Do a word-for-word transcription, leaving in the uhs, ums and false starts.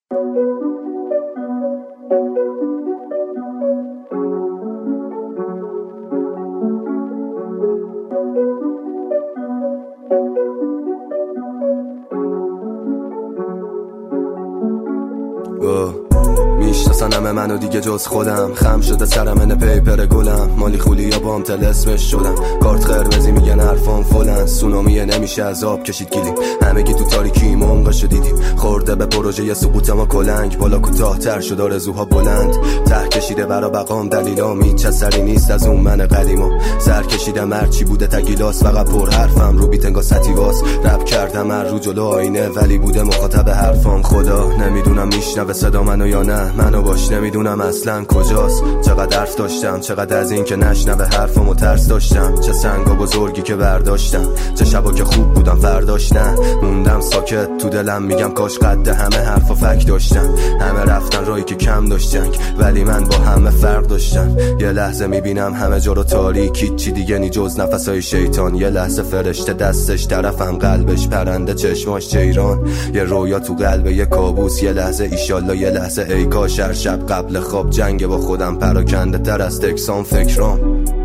میشناسن همه منو دیگه جز خودم، خم شده سرم ان پیپر گلم، مالی خولی یا بام تلسمش شدم، کارت قرمزی میگن حرفام فلن، سونامیه نمیشه از آب کشید گیلیم، همگی تو تاریکی منقشو دیدیم، خورده به پروژه سقوط ما کلنگ، بالا کوتاه تر شد آرزوها بلند، ته کشیده برا بقام دلیلام هیچ اثری نیست از اون من قدیما، سر کشیدم هرچی بوده تگیلاس، فقط پر حرفم رو بیت انگار ستیواس، رپ کردم هر رو جلو آینه ولی بوده مخاطب حرفام، خدا نمیدونم میشنوه صدا منو یا نه، منو باش نمیدونم اصلا کجاست، چقدر حرف داشتم چقدر از این که نشنوه حرفامو ترس داشتم، چه سنگا بزرگی که برداشتم، چه شبا که خوب بودم فرداش نه، موندم ساکت تو دلم میگم کاش قد همه حرفا فک داشتم، همه رفتن راهی که کم داشت جنگ، ولی من با همه فرق داشتم، یه لحظه میبینم همه جا رو تاریک، چی دیگه نی جز نفسای شیطان، یه لحظه فرشته دستش طرفم قلبش پرنده چشماش چیران، یه رویا تو قلب یه کابوس، یه لحظه ایشالله یه لحظه ای کاش هر شب قبل خواب جنگ با خودم پراکنده تر از تکسان فکرام.